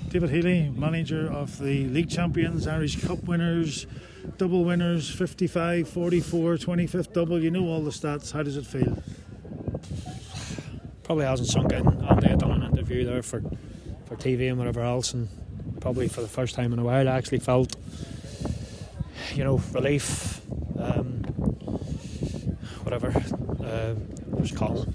David Healy, manager of the league champions, Irish Cup winners, double winners, 55, 44, 25th double. You know all the stats. How does it feel? Probably hasn't sunk in. Andy had done an interview there for TV and whatever else, and probably for the first time in a while I actually felt, relief. Whatever. It was calm.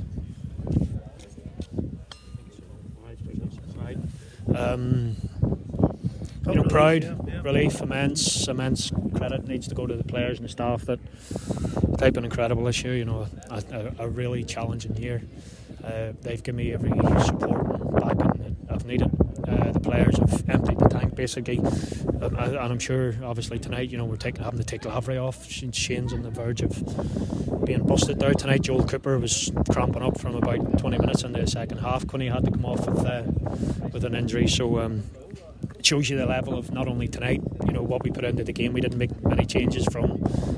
Proud, relief, immense credit needs to go to the players and the staff that they've been incredible this year. A really challenging year. They've given me every support and backing that I've needed. The players have emptied the tank basically, and I'm sure obviously tonight we're having to take Lavery off. Shane's on the verge of being busted there tonight. Joel Cooper was cramping up from about 20 minutes into the second half. Quinny had to come off with an injury, so it shows you the level of not only tonight, what we put into the game. We didn't make many changes from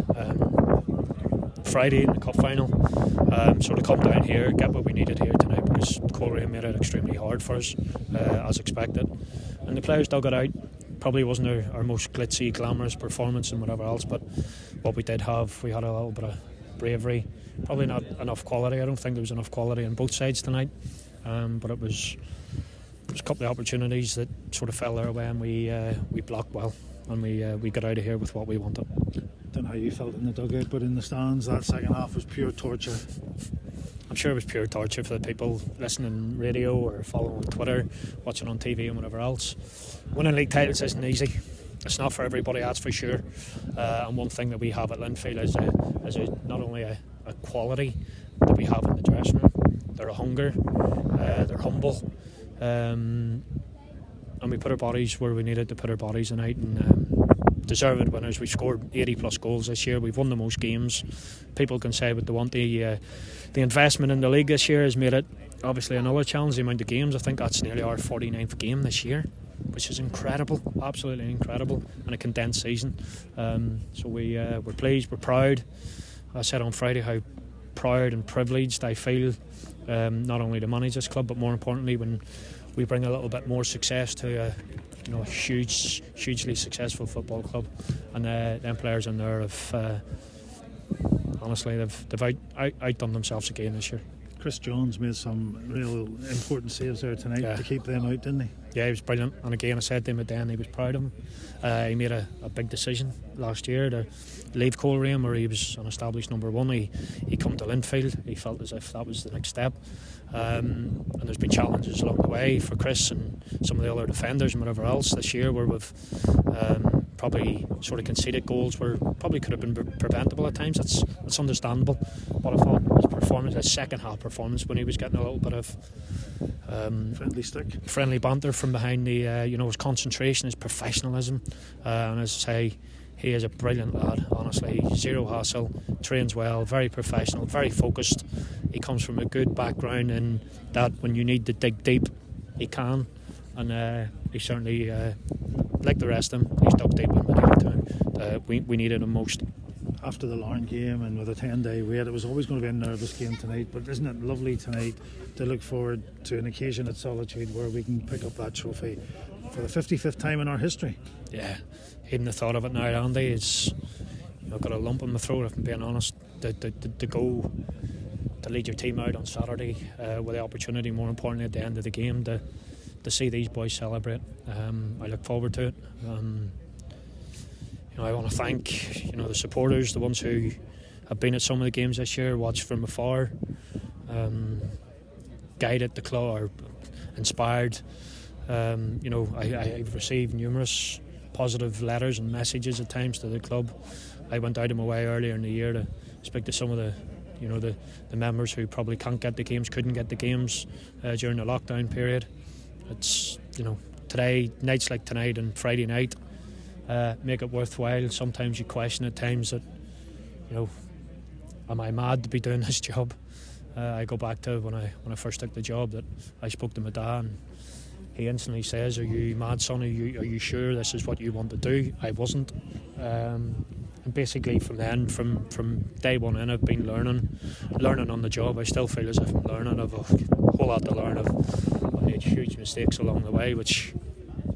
Friday in the cup final, so to come down here, get what we needed here tonight, because Coleraine made it extremely hard for us, as expected, and the players dug it out. Probably wasn't our most glitzy, glamorous performance and whatever else, but what we did have, we had a little bit of bravery, probably not enough quality. I don't think there was enough quality on both sides tonight, but it was a couple of opportunities that sort of fell our way, and we blocked well, and we got out of here with what we wanted. Don't know how you felt in the dugout, but in the stands that second half was pure torture. I'm sure it was pure torture for the people listening on radio or following on Twitter, watching on TV and whatever else. Winning league titles isn't easy. It's not for everybody, that's for sure. And one thing that we have at Linfield is not only a quality that we have in the dressing room, they're a hunger, they're humble, and we put our bodies where we needed to put our bodies tonight, and deserved winners. We've scored 80 plus goals this year. We've won the most games. People can say what they want. The investment in the league this year has made it obviously another challenge. The amount of games, I think that's nearly our 49th game this year, which is incredible, absolutely incredible, in a condensed season. So we're pleased, we're proud. I said on Friday how proud and privileged I feel, not only to manage this club, but more importantly when we bring a little bit more success to a hugely successful football club, and them players in there have honestly they've outdone themselves again this year. Chris Jones made some real important saves there tonight to keep them out, didn't he? Yeah, he was brilliant, and again I said to him at the end he was proud of him. He made a big decision last year to leave Coleraine, where he was an established number one. He come to Linfield. He felt as if that was the next step, and there's been challenges along the way for Chris and some of the other defenders and whatever else this year, where we've probably sort of conceded goals where probably could have been preventable at times. That's understandable, but I thought his second half performance, when he was getting a little bit of friendly banter from behind the his concentration, his professionalism, and as I say, he is a brilliant lad, honestly. Zero hassle, trains well, very professional, very focused. He comes from a good background, and that when you need to dig deep, he can, and he certainly, like the rest of them, he's dug deep when we needed to. We needed him most. After the Larne game and with a 10-day wait, it was always going to be a nervous game tonight, but isn't it lovely tonight to look forward to an occasion at Solitude where we can pick up that trophy for the 55th time in our history? Yeah, even the thought of it now, Andy, is got a lump in my throat, if I'm being honest, to go to lead your team out on Saturday with the opportunity, more importantly at the end of the game, to see these boys celebrate. I look forward to it. I want to thank the supporters, the ones who have been at some of the games this year, watched from afar, guided the club or inspired. I've received numerous positive letters and messages at times to the club. I went out of my way earlier in the year to speak to some of the members who probably couldn't get the games during the lockdown period. It's today, nights like tonight and Friday night, make it worthwhile. Sometimes you question at times that am I mad to be doing this job? I go back to when I first took the job, that I spoke to my dad and he instantly says, "Are you mad, son? Are you sure this is what you want to do?" I wasn't, and basically from then, from day one in, I've been learning on the job. I still feel as if I'm learning. I've a whole lot to learn. I've made huge mistakes along the way, which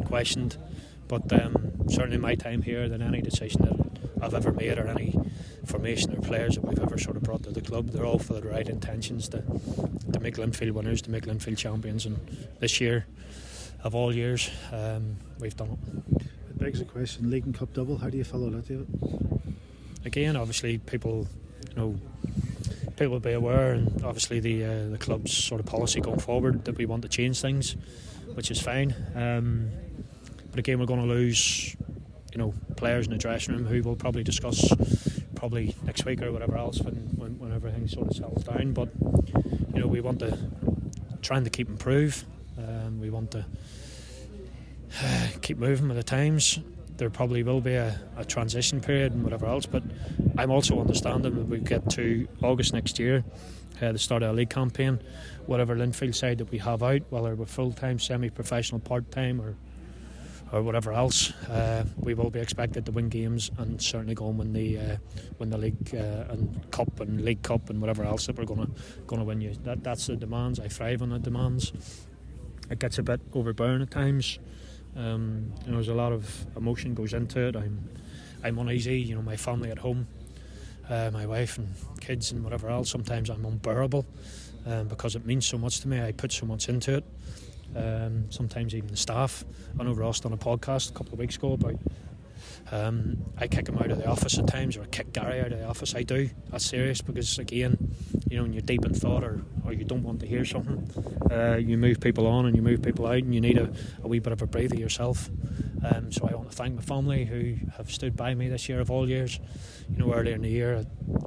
questioned. But certainly my time here, than any decision that I've ever made, or any formation or players that we've ever sort of brought to the club, they're all for the right intentions to make Linfield winners, to make Linfield champions. And this year, of all years, we've done it. It begs the question: League and Cup double. How do you follow that, David? Again, obviously, people will be aware, and obviously the club's sort of policy going forward that we want to change things, which is fine. But again, we're going to lose, players in the dressing room who we'll probably discuss probably next week or whatever else when everything sort of settles down. But we want to trying to keep improve. We want to keep moving with the times. There probably will be a transition period and whatever else, but I'm also understanding that we get to August next year, the start of a league campaign, whatever Linfield side that we have out, whether we're full-time, semi-professional, part-time or whatever else, we will be expected to win games and certainly go and win the league and cup and league cup and whatever else that we're going to win. That's the demands. I thrive on the demands. It gets a bit overbearing at times. There's a lot of emotion goes into it. I'm uneasy. My family at home, my wife and kids and whatever else. Sometimes I'm unbearable because it means so much to me. I put so much into it. Sometimes even the staff. I know Ross done a podcast a couple of weeks ago about I kick him out of the office at times, or I kick Gary out of the office. I do. That's serious, because again, when you're deep in thought or you don't want to hear something, you move people on and you move people out, and you need a wee bit of a breather yourself. So I want to thank my family who have stood by me this year of all years. Earlier in the year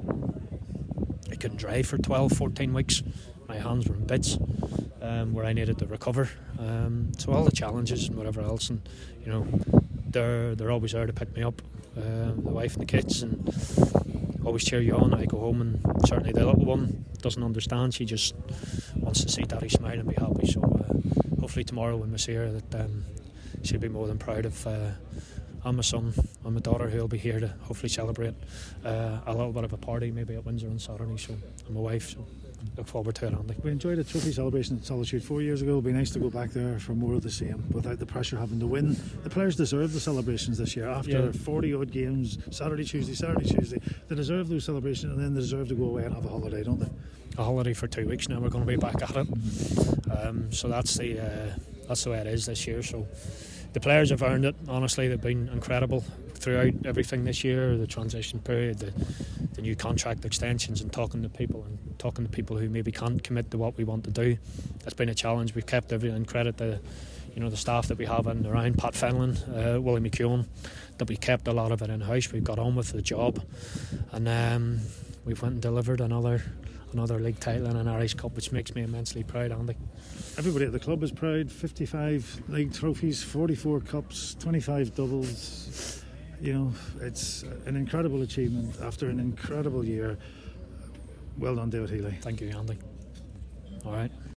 I couldn't drive for 12-14 weeks. My hands were in bits, where I needed to recover. So all the challenges and whatever else, and they're always there to pick me up, the wife and the kids, and always cheer you on. I go home, and certainly the little one doesn't understand. She just wants to see Daddy smile and be happy. So hopefully tomorrow when we see her, that she'll be more than proud of and my son and my daughter, who'll be here to hopefully celebrate a little bit of a party, maybe at Windsor on Saturday. So, and my wife. So look forward to it, Andy. We enjoyed a trophy celebration at Solitude 4 years ago. It'll be nice to go back there for more of the same, without the pressure having to win. The players deserve the celebrations this year. After 40 odd games, Saturday, Tuesday, they deserve those celebrations, and then they deserve to go away and have a holiday, don't they? A holiday for 2 weeks now. We're going to be back at it. So that's the way it is this year. So the players have earned it. Honestly, they've been incredible throughout everything this year. The transition period, the new contract extensions, and talking to people who maybe can't commit to what we want to do. It's been a challenge. We've kept everything. Credit the staff that we have in around, Pat Fenlon, Willie McKeown, that we kept a lot of it in house. We've got on with the job, and we've went and delivered another league title and an Irish Cup, which makes me immensely proud, Andy. Everybody at the club is proud. 55 league trophies, 44 cups, 25 doubles. It's an incredible achievement after an incredible year. Well done, David Healy. Thank you, Andy. All right.